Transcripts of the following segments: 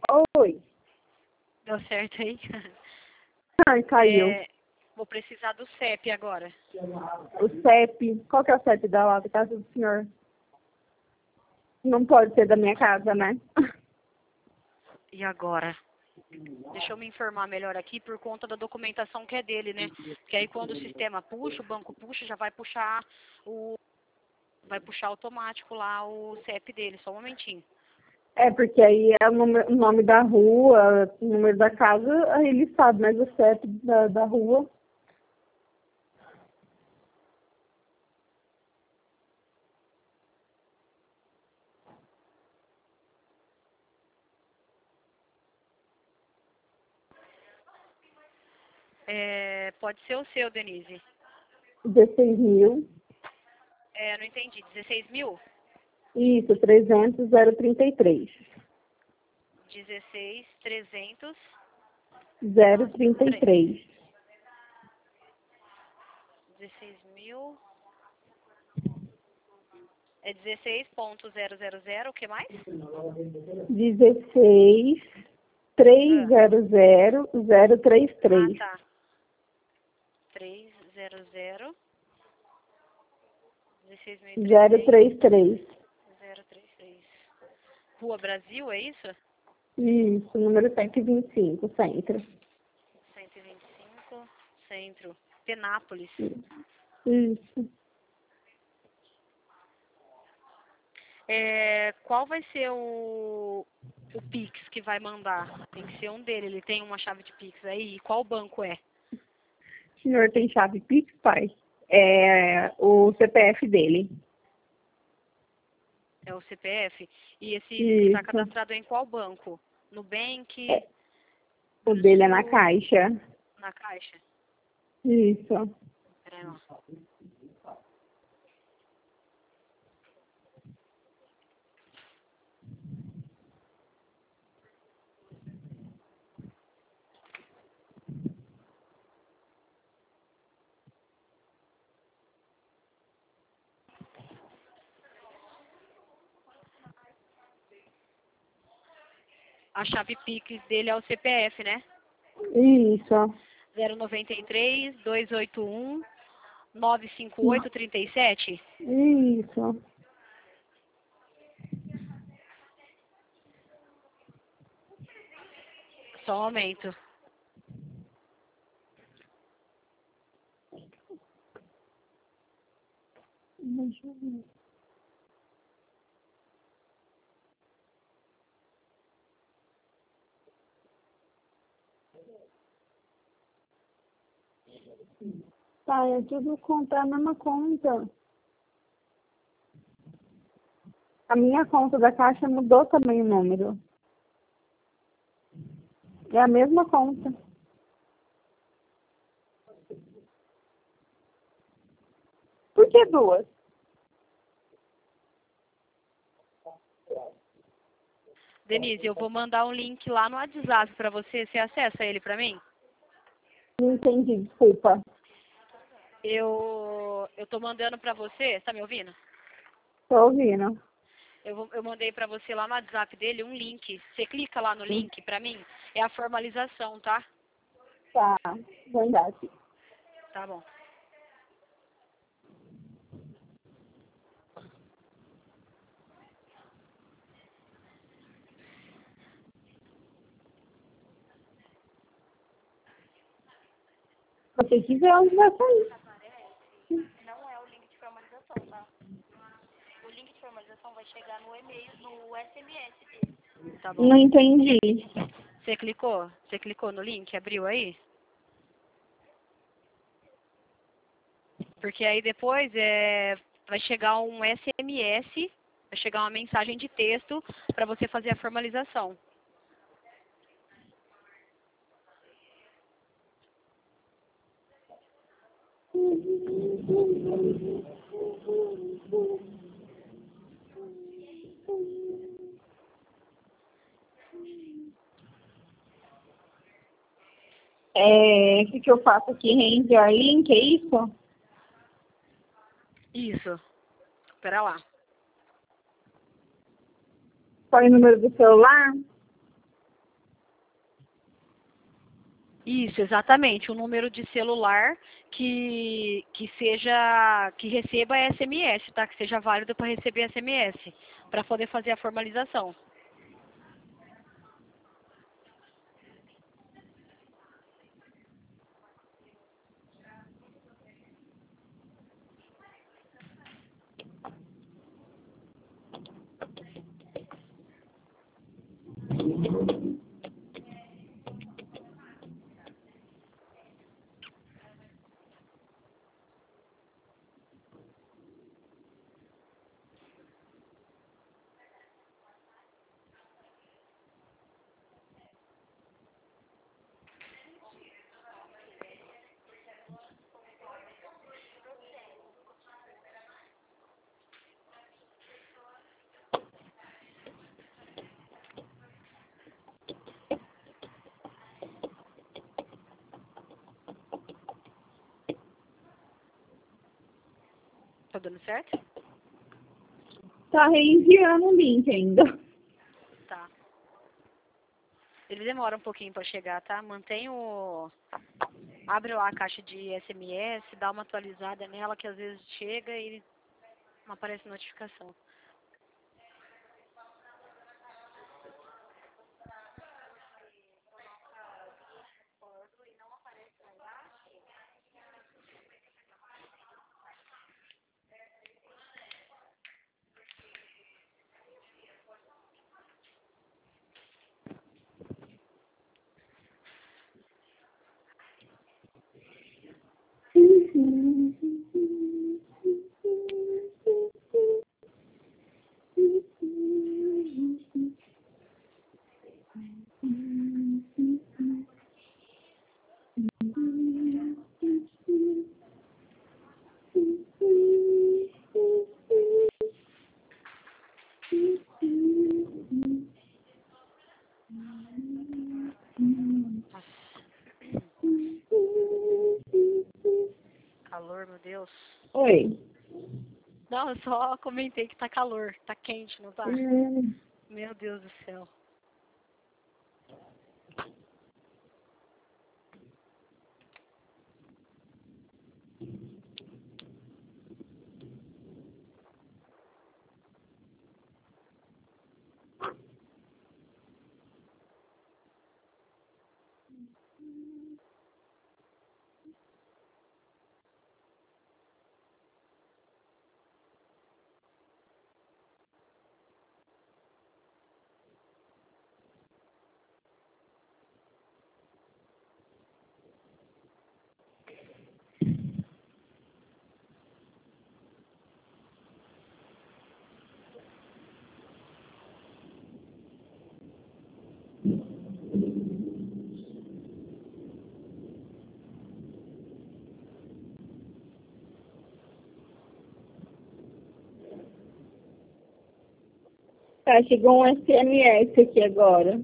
Oi. Deu certo aí? Ai, caiu. Vou precisar do CEP agora. O CEP. Qual que é o CEP da casa do senhor? Não pode ser da minha casa, né? E agora? Deixa eu me informar melhor aqui por conta da documentação que é dele, né? Porque aí quando o sistema puxa, o banco puxa, já vai puxar automático lá o CEP dele. Só um momentinho. É, porque aí é o nome da rua, o número da casa, aí ele sabe, mas o CEP da rua. Pode ser o seu, Denise. 16.000. Não entendi. 16 mil? Isso, 300.033. 16, 300. 033. 16 mil. É 16.000, o que mais? 16 300.033. Tá. 300. 033. 033. Rua Brasil, é isso? Isso, número 125, centro. 125, centro. Penápolis. Isso. Qual vai ser o Pix que vai mandar? Tem que ser um dele, ele tem uma chave de Pix aí. E qual banco é? O senhor tem chave Pix, pai? É o CPF dele. É o CPF? E esse está Isso. cadastrado em qual banco? Nubank? É. O dele é na Brasil? Caixa. Na Caixa? Isso. Peraí lá. A chave Pix dele é o CPF, né? Isso. 093 281 95837. Isso. Só um momento. Deixa eu ver. Tá, é tudo conta, a mesma conta. A minha conta da Caixa mudou também o número. É a mesma conta. Por que duas? Denise, eu vou mandar um link lá no WhatsApp para você. Você acessa ele para mim? Não entendi, desculpa. Eu tô mandando para você. Tá me ouvindo? Tô ouvindo. Eu mandei para você lá no WhatsApp dele um link. Você clica lá no link para mim. É a formalização, tá? Tá, vou dar aqui. Tá bom. Se você quiser, onde vai sair. Não é o link de formalização, tá? O link de formalização vai chegar no e-mail, no SMS dele. Tá bom? Não entendi. Você clicou? Você clicou no link? Abriu aí? Porque aí depois vai chegar um SMS, vai chegar uma mensagem de texto para você fazer a formalização. O que eu faço aqui? Reenviar link, é isso? Isso. Espera lá. Põe o número do celular? Isso, exatamente. Um número de celular que receba SMS, tá? Que seja válido para receber SMS, para poder fazer a formalização. Tá dando certo? Tá reenviando o link ainda. Tá. Ele demora um pouquinho para chegar, tá? Mantém o... Abre lá a caixa de SMS, dá uma atualizada nela, que às vezes chega e não aparece notificação. Nossa, calor, meu Deus. Oi. Não, eu só comentei que tá calor, tá quente, não tá? Meu Deus do céu. Tá, chegou um SMS aqui agora.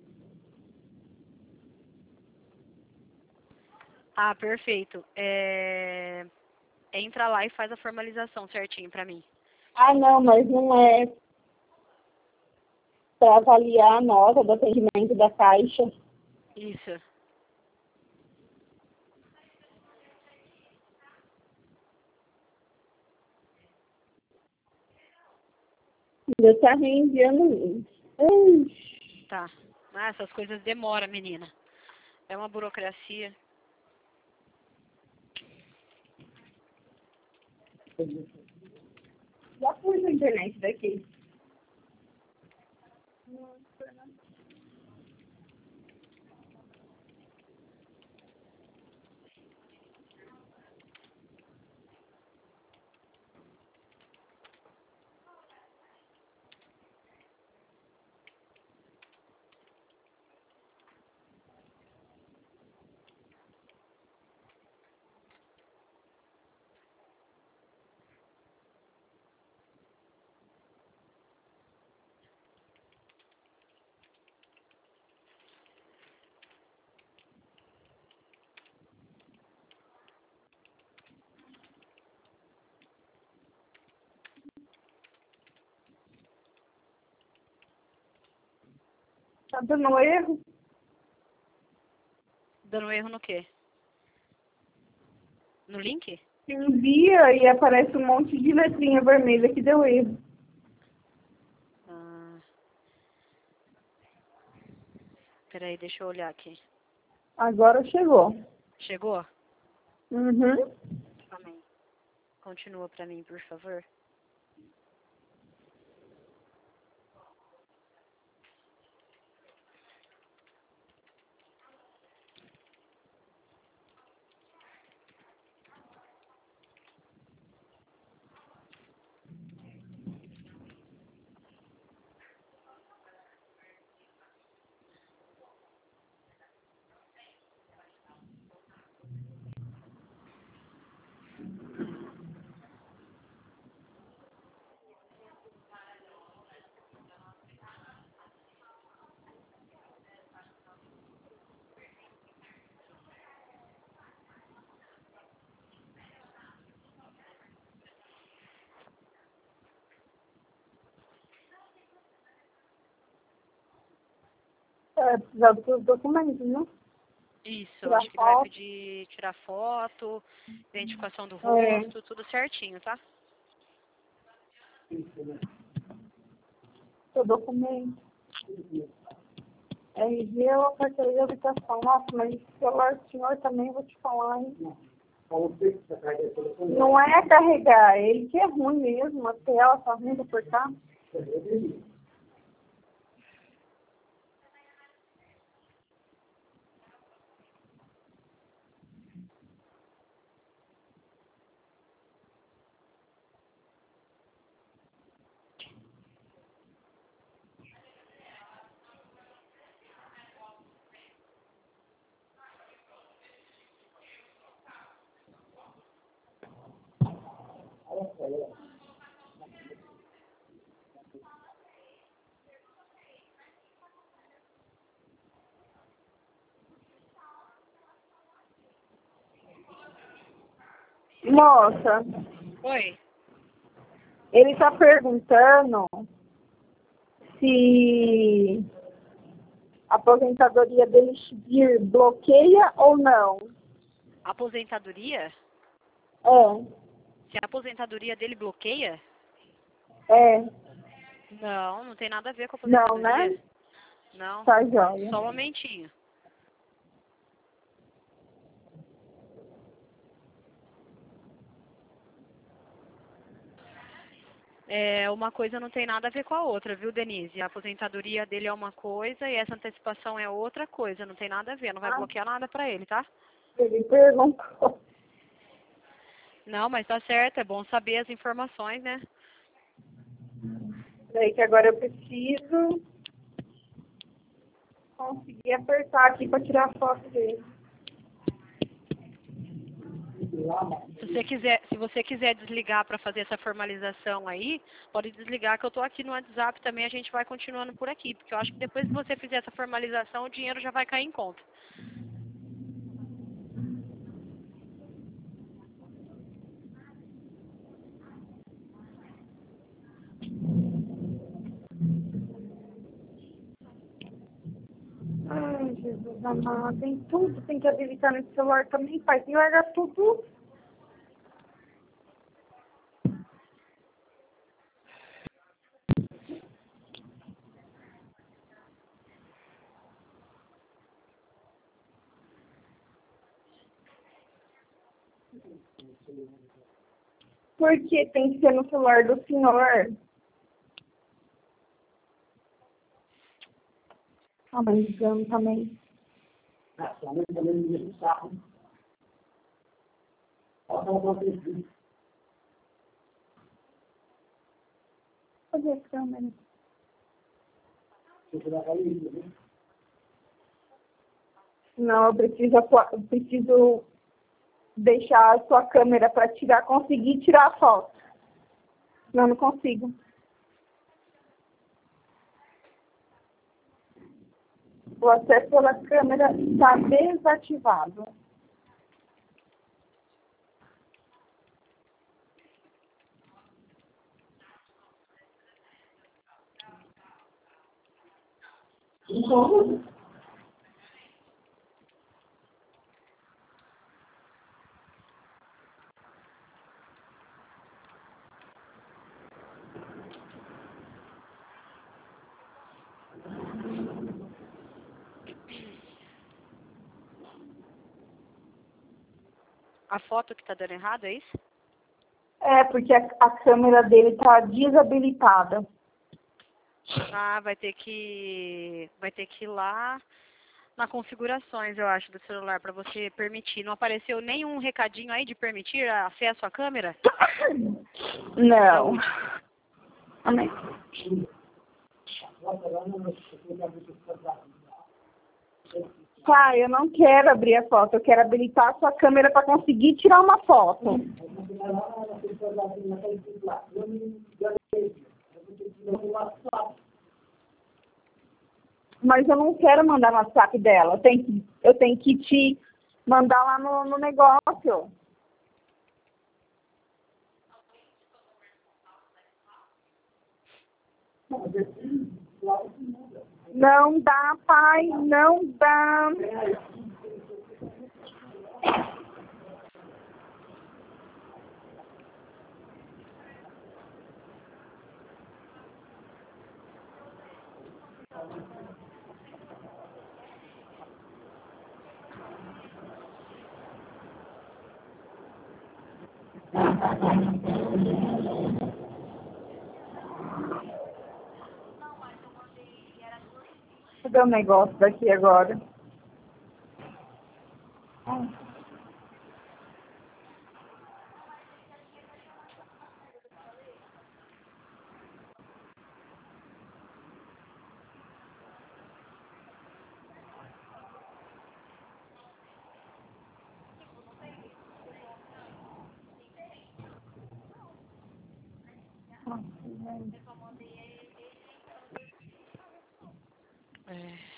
Ah, perfeito. Entra lá e faz a formalização certinho pra mim. Ah, não, mas não é para avaliar a nota do atendimento da Caixa. Isso. Ainda tá reenviando o link. Tá. Ah, essas coisas demoram, menina. É uma burocracia. Já pus a internet daqui. Tá dando erro? Dando erro no quê? No link? Envia e aparece um monte de letrinha vermelha que deu erro. Ah, peraí, deixa eu olhar aqui. Agora chegou. Chegou? Uhum. Amém. Continua pra mim, por favor. Precisar dos documentos, né? Isso, Tirar acho que ele vai foto. pedir tirar foto, identificação do É. rosto, tudo certinho, tá? Seu documento. RG ou carteira de habitação. Nossa, mas o celular do senhor também vou te falar, hein? Não é carregar, ele que é ruim mesmo, a tela tá ruim pra portar. Moça, Oi. ele tá perguntando se a aposentadoria dele bloqueia ou não. Aposentadoria? É, Se a aposentadoria dele bloqueia? é, Não, não tem nada a ver com a não, né? aposentadoria. Não, Tá joia. só um momentinho. É, uma coisa não tem nada a ver com a outra, viu, Denise? A aposentadoria dele é uma coisa e essa antecipação é outra coisa, não tem nada a ver, não vai Ah, bloquear nada pra ele, tá? ele perguntou. Não, mas tá certo, é bom saber as informações, né? Daí que agora eu preciso conseguir apertar aqui para tirar a foto dele. Se você quiser desligar para fazer essa formalização aí, pode desligar que eu tô aqui no WhatsApp também, a gente vai continuando por aqui, porque eu acho que depois que você fizer essa formalização, o dinheiro já vai cair em conta. Ai, Jesus amado, tem tudo, tem que habilitar nesse celular também, pai. Tem que largar tudo. Porque tem que ser no celular do senhor. Ah, mas ligando também. Cadê a câmera? Não, eu preciso deixar a sua câmera para conseguir tirar a foto. Senão eu não consigo. O acesso pela câmera está desativado. Como? A foto que tá dando errado, é isso? É, porque a câmera dele tá desabilitada. Ah, vai ter que ir lá na configurações, eu acho, do celular para você permitir. Não apareceu nenhum recadinho aí de permitir acesso à câmera? Não. Amém. Pai, eu não quero abrir a foto, eu quero habilitar a sua câmera para conseguir tirar uma foto. Mas eu não quero mandar no WhatsApp dela, eu tenho que te mandar lá no negócio. Não dá, pai, não dá. Cadê o negócio daqui agora? É.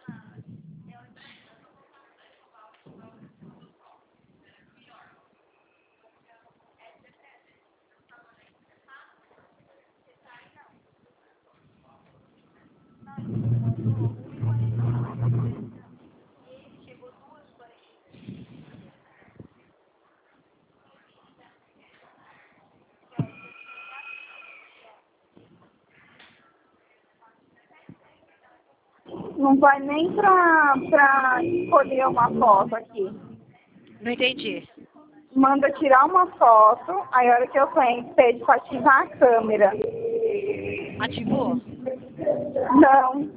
Não vai nem pra escolher uma foto aqui. Não entendi. Manda tirar uma foto, aí a hora que eu venho, pede para ativar a câmera. Ativou? Não.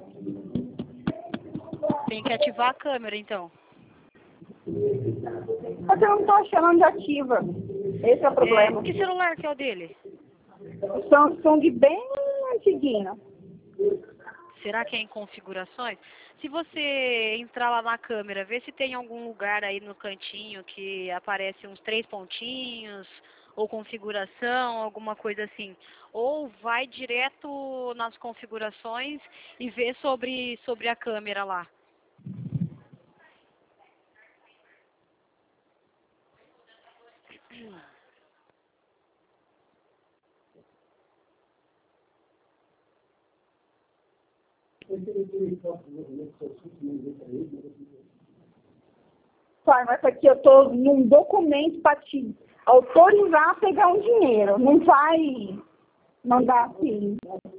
Tem que ativar a câmera, então. Mas eu não tô achando onde ativa. Esse é o problema. Que celular que é o dele? Samsung bem antiguinho. Será que é em configurações? Se você entrar lá na câmera, vê se tem algum lugar aí no cantinho que aparece uns 3 pontinhos, ou configuração, alguma coisa assim. Ou vai direto nas configurações e vê sobre a câmera lá. Pai, mas aqui eu tô num documento para te autorizar a pegar um dinheiro. Não vai mandar assim.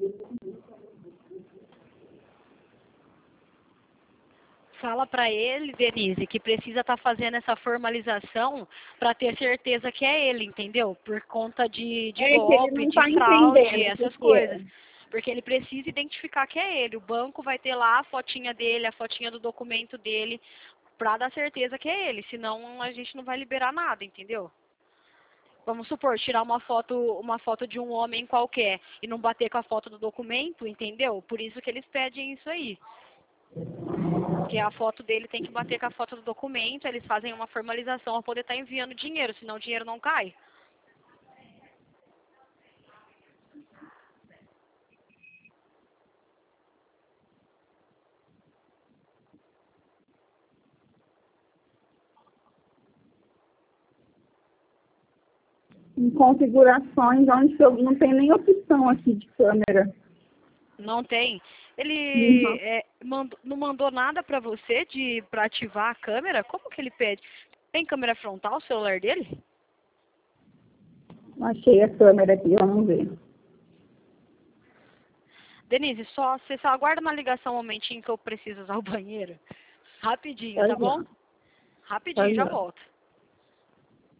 Fala pra ele, Denise, que precisa estar fazendo essa formalização para ter certeza que é ele, entendeu? Por conta de É que ele golpe, não de tá fraude, entendendo essas o que é. coisas. Porque ele precisa identificar que é ele. O banco vai ter lá a fotinha dele, a fotinha do documento dele, pra dar certeza que é ele. Senão a gente não vai liberar nada, entendeu? Vamos supor, tirar uma foto de um homem qualquer e não bater com a foto do documento, entendeu? Por isso que eles pedem isso aí. Porque a foto dele tem que bater com a foto do documento, eles fazem uma formalização para poder estar enviando dinheiro, senão o dinheiro não cai. Em configurações onde eu não tem nem opção aqui de câmera. Não tem. Ele Uhum. não mandou nada para você para ativar a câmera? Como que ele pede? Tem câmera frontal o celular dele? Achei a câmera aqui, vamos ver. Denise, você só aguarda na ligação um momentinho que eu preciso usar o banheiro. Rapidinho, tá Pode bom? ir. Rapidinho, Pode já ir. volto.